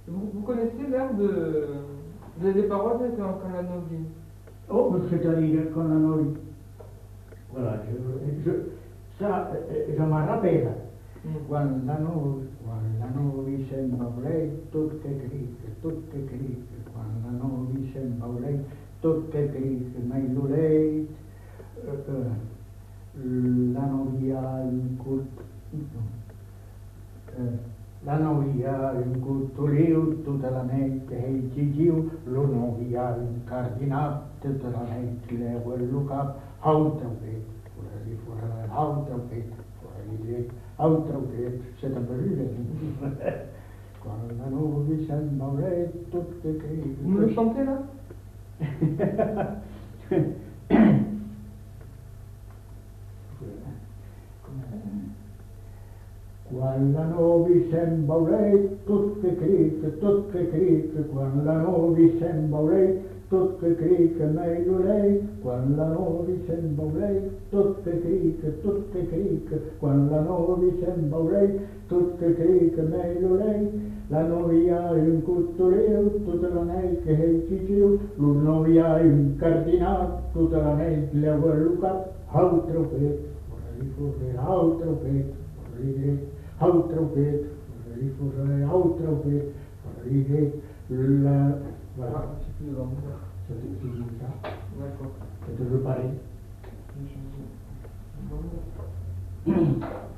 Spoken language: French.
Vous connaissez l'air des paroles con la Novi? Oh, c'est-à-dire con la Novi. Voilà, ça, je me rappelle. Quan la Novi se'n va voler, tot que crica, quan la Novi se'n va voler, tot que crica, mai l'orell, la novia un curt, la novia un curtoliu, tota la nit que ell xigiu, lo novia un cardinat, tota la nit leu el cap, altre fet, fora altre fet, altre fet, se te'n va. Quan la Novi se'n va voler, tot que crica. Vous me le chantez là? Quan la Novi se'n va voler, tot que crica, quan la Novi se'n va voler, tot que crica, mai l'orell, quan la Novi se'n va voler, tot que crica, quan la Novi se'n va voler, tot que crica, mai l'orell, la novia un cotoleu, tota la nit que ell xigiu, lo novia un cardinat, tota la nit leu el cap, altre fet, altre fet, altre fet, altre fet, la... Voilà. Ah, c'est plus grand. C'est toujours ça. D'accord. C'est toujours pareil. Bon.